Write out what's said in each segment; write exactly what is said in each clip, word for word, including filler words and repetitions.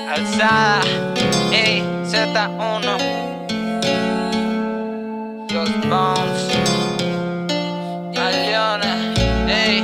Alzada, ey, Z uno, Just Bones, Leona, ey,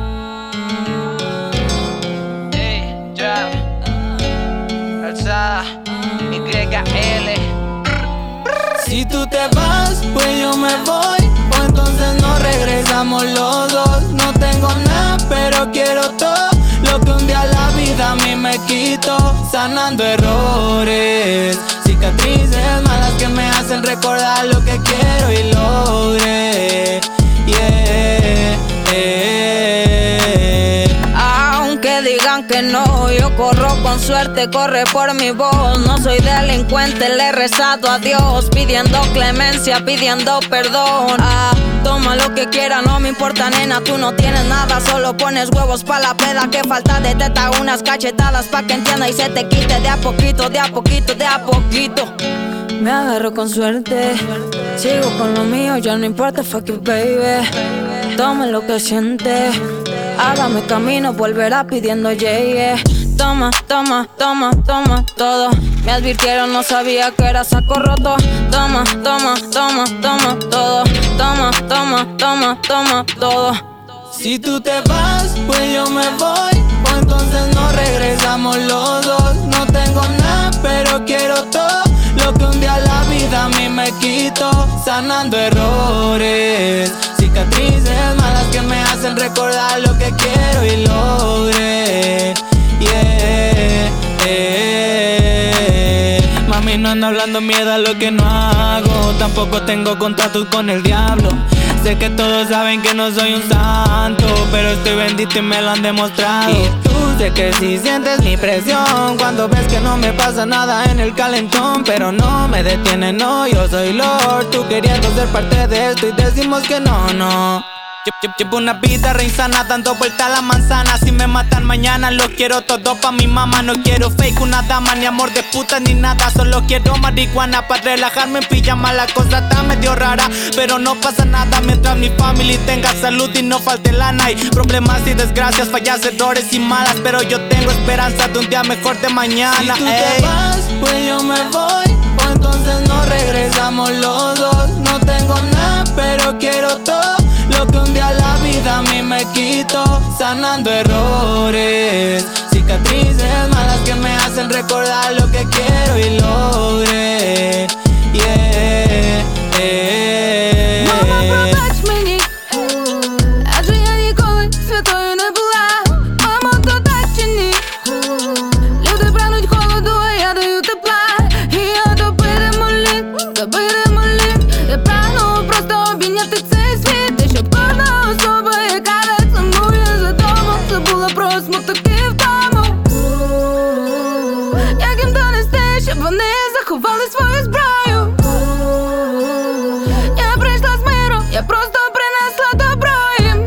ey, Trap, Alzada, Y L. Si tú te vas, pues yo me voy, o entonces no regresamos los dos. No tengo nada, pero quiero todo lo que un día la vida a mí me quitó. Sanando errores, cicatrices malas que me hacen recordar lo que quiero y logré. Yeah, yeah. Aunque digan que no, yo corro con suerte, corre por mi voz. No soy delincuente, le he rezado a Dios, pidiendo clemencia, pidiendo perdón. Ah, toma lo que quiera, no me importa, nena, tú no tienes nada, solo pones huevos pa' la peda. Que falta de teta, unas cachetadas pa' que entienda y se te quite de a poquito, de a poquito, de a poquito. Me agarro con suerte, sigo con lo mío, ya no importa, fuck you, baby. Toma lo que siente, hágame camino, volverá pidiendo yeah, yeah. Toma, toma, toma, toma todo. Me advirtieron, no sabía que era saco roto. Toma, toma, toma, toma todo. Toma, toma, toma, toma todo. Si tú te vas, pues yo me voy, o entonces no regresamos los dos. No tengo nada, pero quiero todo lo que un día la vida a mí me quitó. Sanando errores, cicatrices malas que me hacen recordar lo que quiero y logré. Yeah, yeah. Mami, no ando hablando mierda lo que no hago. Tampoco tengo contactos con el diablo. Sé que todos saben que no soy un santo, pero estoy bendito y me lo han demostrado. Y tú sé que si sientes mi presión cuando ves que no me pasa nada en el calentón, pero no me detiene, no, yo soy Lord. Tú queriendo ser parte de esto y decimos que no, no. Llevo una vida re insana, dando vuelta a la manzana. Si me matan mañana, los quiero todos pa' mi mamá. No quiero fake, una dama, ni amor de puta, ni nada. Solo quiero marihuana pa' relajarme en pijama. La cosa está medio rara, pero no pasa nada mientras mi family tenga salud y no falte lana. Hay problemas y desgracias, fallas, errores y malas, pero yo tengo esperanza de un día mejor de mañana. Si tú te vas, pues yo me voy, o entonces no regresamos los dos. No tengo nada, pero quiero todo lo que un día la vida a mí me quitó. Sanando errores, cicatrices malas que me hacen recordar lo que quiero y logré. Yeah, yeah. Мама, пробач мені, адже я ніколи святою не була. Мамо, то так чи ні? Люди прагнуть холоду, а я даю тепла. І я добитиму лід, добитиму лід. Я прагну просто обійняти цей світ, щоб кожна особа, яка не сумує за домом, забула про смуток і втому. Як їм донести, щоб вони заховали свою зброю? Я прийшла з миром, я просто принесла добро їм.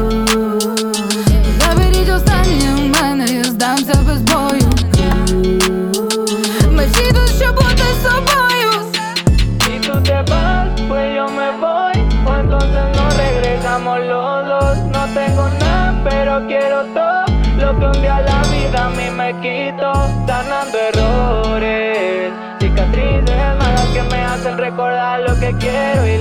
Заберіть останнє у мене, я здамся без бою. Ми всі тут, щоб бути собою. Si tú te vas, pues yo me voy, o entonces no regresamos los dos. No tengo nada, pero quiero todo lo que un día la vida a mí me quitó. Sanando errores, cicatrices malas que me hacen recordar lo que quiero y